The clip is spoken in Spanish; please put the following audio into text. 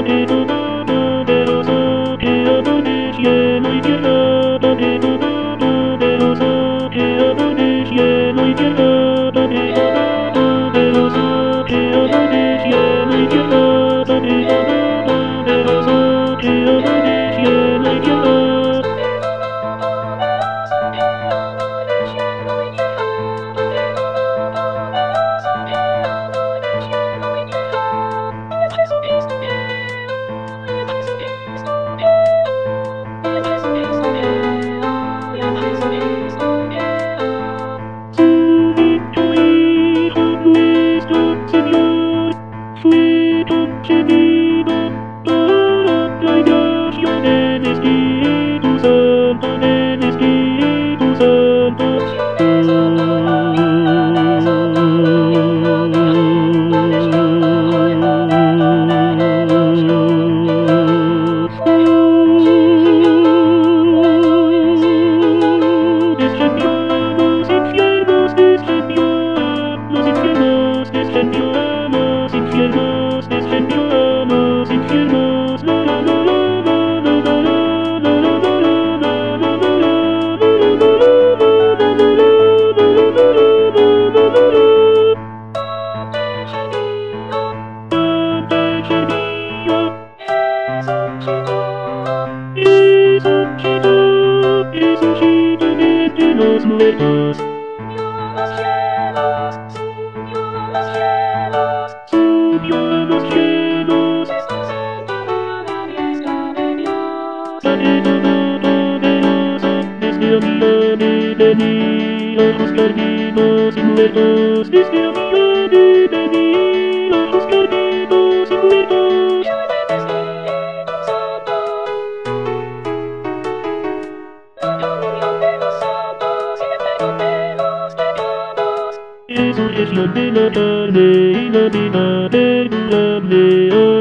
de Todopoderoso, creador de cielo y tierra, Padre Todopoderoso, creador de cielo y tierra, Padre Todopoderoso, creador de cielo y tierra, Padre Todopoderoso, creador de cielo y tierra. Tu Hijo nuestro Señor fue concebido por la gracia del Espíritu Santo, del Espíritu Santo. Descendió a los infiernos, descendió a los infiernos, descendió a los infiernos, descendió a los infiernos. La la la la la la la la la la la la resucitó de entre los muertos. Subió a los cielos, Padre Todopoderoso, desde había de venir a juzgar vivos y muertos, desde había de venir a juzgar vivos y muertos. Resurrección de la carne y la vida perdurable.